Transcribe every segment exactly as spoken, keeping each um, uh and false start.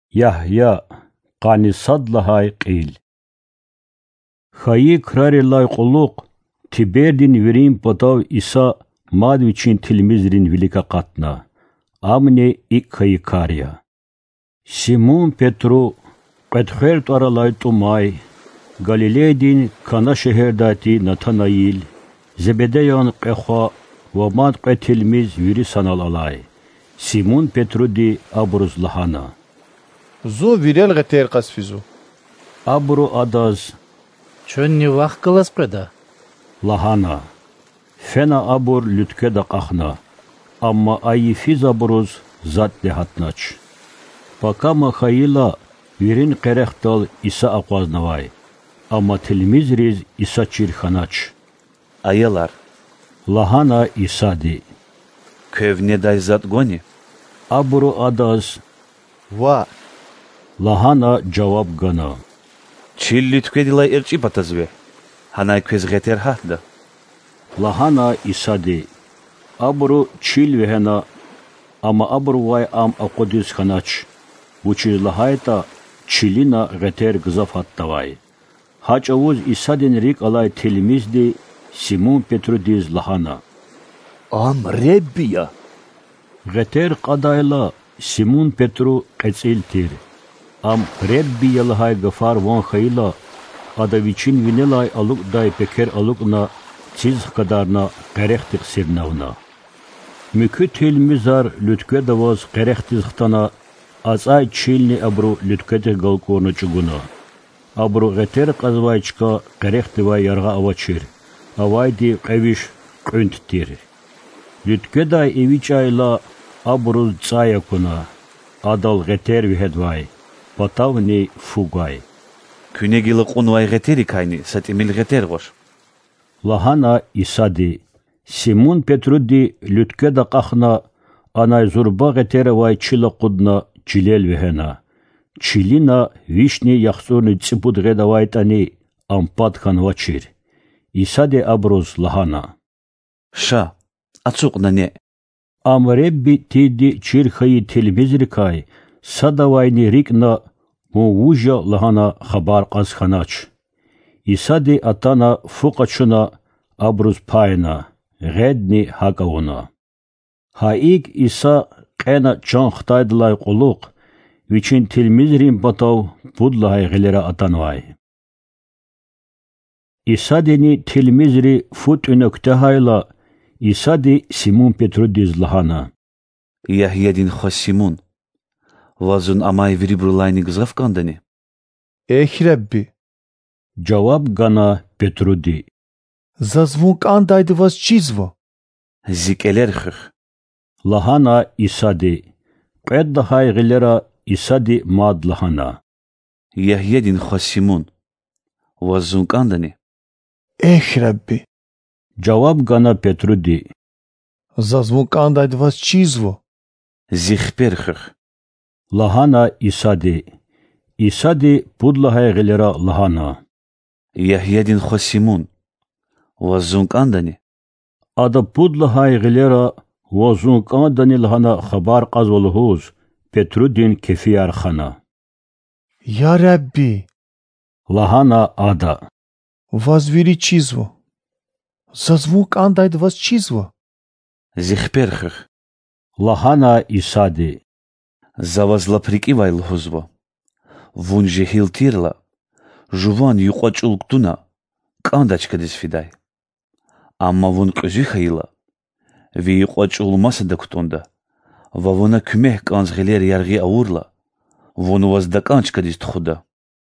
Yahya qani sadlahay qil. Xayi krari lay quluq Tiberdin virim potav İsa madviçin tilmizrin vilika qatna. Amne ik xayi karya. Simon Petru qedxert aralay tumay Galileydin Kana şeherdati Nathanail Zebedeyan qexa ve mad qetilmiz viri sanal alay. Simon Petru di abruz lahana. Zo virel g'eter qasfizu. Abru adaz Çönni vaq qılas qeda. lahana. Fena abur lütke da qahna. Amma ayi fiz abruz zat dehatnaç. Pakama khayila virin qerextal İsa aqvaznavay. Amma tilmiz riz İsa çirxanaç. Ayalar. Lahana İsa di. Kövne dayzat goni. Abru adaz Va. lahana cevap gana. Çilli tükedilay irçi patazve. Hanay köz g'eter hatda. Lahana İsa di. Abru çil vehena ama abru vay am aqudis khanaç. Uçiz lahayta çilina g'eter gızaf hattavay. Haç avuz İsa din rik alay tilmiz di Simon Petru diz lahana. Am rebbiya. G'eter qadayla Simon Petru qetzil tir. Am rebbi yalhay gafar von khayla adaviçin vinelay aluk day peker alukna çiz kadarna qerextik sirnavna. Mükü tilmizar lütke davaz qerextizhtana azay çilni abru lütkete galkorna çuguna. Abru g'eter qazvayçka qerextivay yarga avaçir. Avaydi qavish qünttir. Lütke day eviçayla abruz tsaya kuna. Adal g'eter vihedvay. Patavni fugay. Künegili qunvay g'eteri kayni satimil g'eter gor. Lahana İsa di. Simon Petru di lütke da qahna anay zurba g'etere vay çila qudna çilel vihena. Çilina vişni yaxsurni tsipud g'edavaytani ampat khan vachir. İsa di abruz lahana. Şa. Atsuqna ne. Am rebbi tidi çirxayi tilmizrikay sadavayni rikna mu vuja lahana khabar qaz khanaç. İsa di atana fuqaçuna abruz payna g'edni hakavuna. Haik İsa qena çan xtaydlay quluq viçin tilmizrin batav budlahay g'ilera atanvay. İsa dini tilmizri fut ünöktehayla İsa di Simon Petru diz lahana. Yahyedin Simon. Vazun amay viribrulayni gızaf kandani. Ech rebbi. Cevap gana Petru di. Zazvunk andaydı vas çizvo. Zikeler khır. Lahana İsa di. Qeddahay g'ilera İsa di mad lahana. Yahyedin Simon. Vazun kandani. Ech rebbi. Cevap gana Petru di. Zazvunk andaydı vas çizvo. Zikper khır. Lahana İsa di. İsa di budlahay g'ilera lahana. Yahyedin Simon. Vazun kandani. Ada budlahay g'ilera vazun kandani lahana khabar qazvolhuz Petru din kefiyar khana. Ya rebbi. Lahana ada. Vas viri çizvo. Zazvunk andaydı vas çizvo. Zikper khır. Lahana İsa di. Zavazla prikivay lhuzvo. Vunje hiltirla. Juvan yuqaçulktuna. Kandaçka disfiday. Amma vun qüzü khayla. Vi yuqaçulmasa daktonda. Va vuna kümeh kanzghiler yargı avurla. Vun vazda kançka distxuda.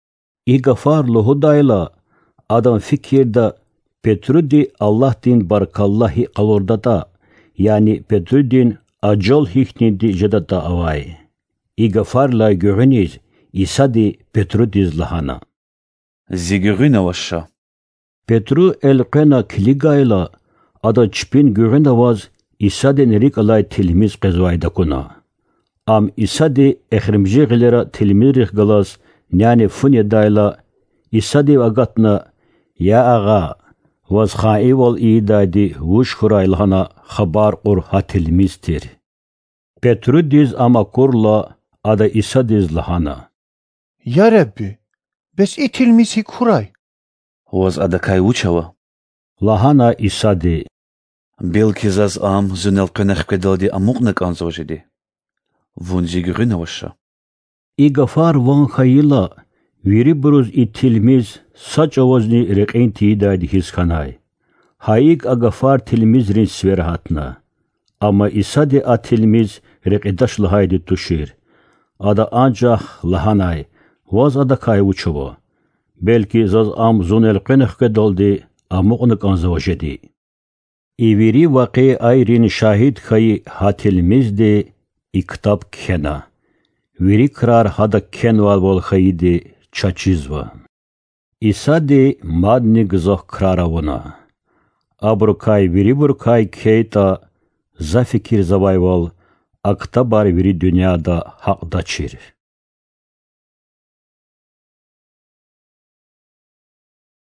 İgafar lohudayla adam fikirda Petru di Allah din barakallahi qalordata yani Petru din acol hikni di jadata avay. İgafarla güğüniz İsa di Petru diz lahana. Zigürüne vaşşa. Petru el qena kiligayla ada çpin güğün avaz İsa di nerik alay tilmiz qezvayda kuna. Am İsa di ekhrimji gilera tilmirih galas yani funye dayla İsa di vagatna ya ağa vaz khai wal idadi vuş khuraylhana khabar qur hatilmiztir. Petru diz ama kurla ada İsa dez lahana. Ya Rabbi, bes itilmisi kuray. Was ada kai uçava. Lahana İsa de. Belki zaz am zünel könech kedaldi amuknek anzojedi. Vunji grüne washa. I gafar van khayla viri bruz itilmiz saç ovozni reqenti dadi his kanay. Hayik agafar tilmizrin sverhatna. Ama İsa de atilmiz reqedaş lahaydi tuşir. Ada ancak lahanay. Vaz ada kay uçuvo. Belki zaz am zunel könech kedaldi amuknek anzojedi. İviri vaqi ayrin şahid kayı hatilmiz de iktab kena. Viri krar hada kenval vol khaydi çaçizva. İsa de madni gzoh kraravuna. Abrukay viri burkay keyta za fikir zavayval aktabar viri dünyada haqda çir.